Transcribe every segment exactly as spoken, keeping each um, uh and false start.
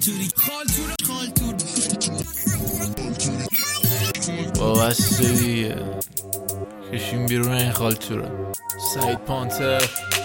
خالتوری خالتور خالتور بابا بسته دیگه کشیم بیرون این خالتوره. سعید پانتر.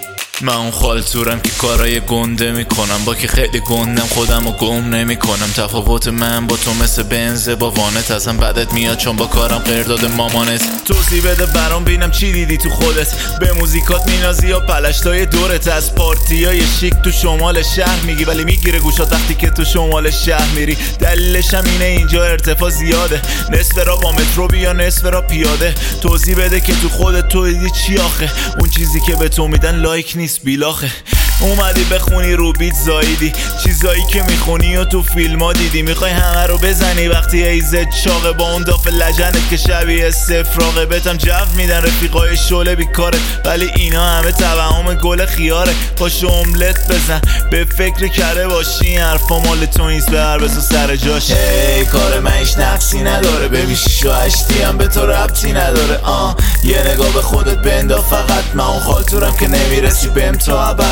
من اون خالتورم که کارای گنده میکنم، با که خیلی گندم خودم رو گم نمیکنم. تفاوت من با تو مثل بنزه با وانت، ازم بدت میاد چون با کارم قرداد مامانت. توضیح بده برام بینم چی دیدی تو خودت، به موزیکات مینازی یا پلشتای دورت. از پارتیای شیک تو شمال شهر میگی ولی میگیره گوشات وقتی که تو شمال شهر میری. دلیلش هم اینه اینجا ارتفاع زیاده، نصف را با مترو بیا نصف را پیاده. توضیح بده که تو خودت تو دیدی چی آخه، اون چیزی که به تو میدن لایک نیست بیلاخه. اومدی بخونی رو بیت زایدی، چیزایی که میخونی و تو فیلم ها دیدی. میخوای همه رو بزنی وقتی ایزت چاقه، با اون داف لجنت که شبیه سفراغه. بهتم جو میدن رفیقای شله بیکارت، ولی اینا همه توهم گل خیاره. پاشو املت بزن به فکر کره باشی، حرفا مال تو نیست به هر بزو سر جاش. هی کار من هیچ نقصی نداره، ببین شیشو هشتی هم به تو ربطی نداره. آه یه نگاه به خودت بندا فقط، من اون خالتورم که نمیرسی بهم تا ابد.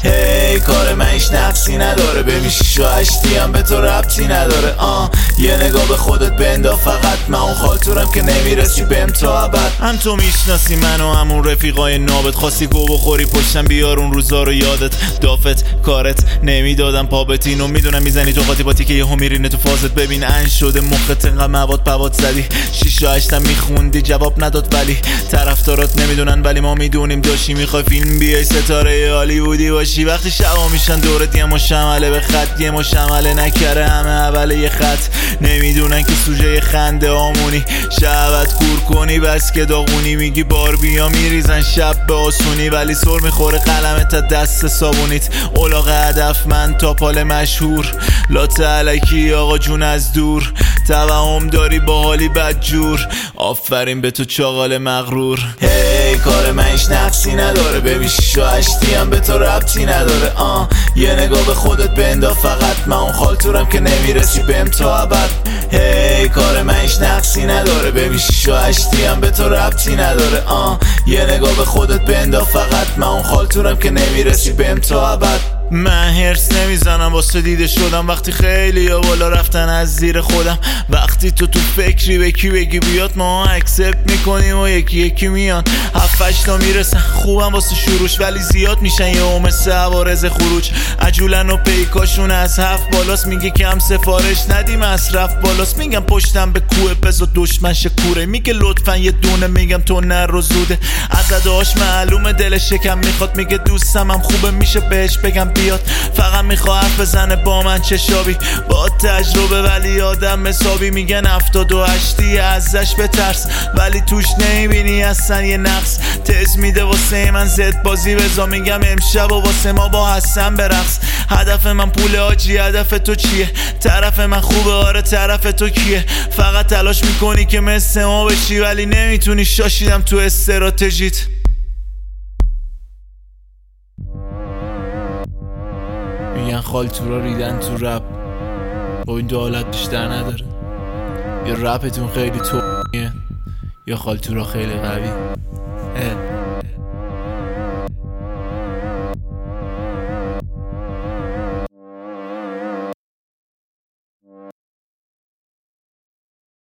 هی کار من هیچ نقصی نداره، ببین شیشو هشتی هم به تو ربطی نداره. آه یه نگاه به خودت بندا فقط، من اون خالتورم که نمیرسی بهم تا ابد. هم تو میشناسی منو همون رفیقای نابت، خواستی گو بخوری پشتم بیار اون روزا رو یادت. دافت کارت نمیدادم پابت، اینو میدونم میزنی تو قاطی باتی که یهو میرینه تو فازت. ببین ان شده مخت انقدر مواد پواد زدی، شیشو هشتم میخوندی جواب نداد ولی طرفدارات نمیدونن، ولی ما میدونیم داشتی میخوای فیلم بیای ستاره هالیوودی باشی. وقتی شبا میشن دورت یه مشمله به خط، یه مشمله نکره همه اول یه خط. نمیدونن که سوژه خنده آمونی، شبت کور کنی بس که داغونی. میگی باربیا میریزن شب به آسونی، ولی سر میخوره قلمت تا دست صابونیت. اولاغ هدف من تا پال مشهور، لات علکی آقا جون از دور. توهم داری با حالی بدجور، آفرین به تو چاقال مغرور. هی کار من هیچ نقصی نداره، ببین شیشو هشتی هم به تو ربطی نداره. آه یه نگاه به خودت بندا فقط، من اون خالتورم که نمیرسی بهم تا ابد. هی کار من هیچ نقصی نداره، ببین شیشو هشتی هم به تو ربطی نداره. آه یه نگاه به خودت بندا فقط، من اون خالتورم که نمیرسی بهم تا ابد. من هرس نمیزنم واسه دیده شدم، وقتی خیلی یا بالا رفتن از زیر خودم. وقتی تو تو فکری به کی بگی بیاد، ما اکسپت میکنیم و یکی یکی میان. هفتش تا میرسن خوبم واسه شروش، ولی زیاد میشن یه اوم سه عوارض خروج. عجولن و پیکاشون از هفت بالاست، میگه کم سفارش ندی مصرف بالاست. میگم پشتم به کوه بزا دشمن شکوره، میگه لطفا یه دونه، میگم تو نر و زوده. از اداش معلومه دلش شکم میخواد، میگه دوستم هم خوبه میشه بهش بگم بیاد. فقط میخواه حرف بزنه با من چشابی، با تجربه ولی آدم حسابی. میگن هفتاد و هشتی ازش بترس، ولی توش نمیبینی اصلا یه نقص. تز میده واسه من زد بازی بزا، میگم امشب و واسه ما با حسن برقص. هدف من پول آجی، هدف تو چیه؟ طرف من خوبه آره طرف تو کیه؟ فقط تلاش میکنی که مثل ما بشی، ولی نمیتونی، شاشیدم تو استراتژیت. میگن خالتورا ریدن تو رپ، با این دو حالت بیشتر نداره. یا رپتون خیلی تویه یا خالتورا خیلی قوی.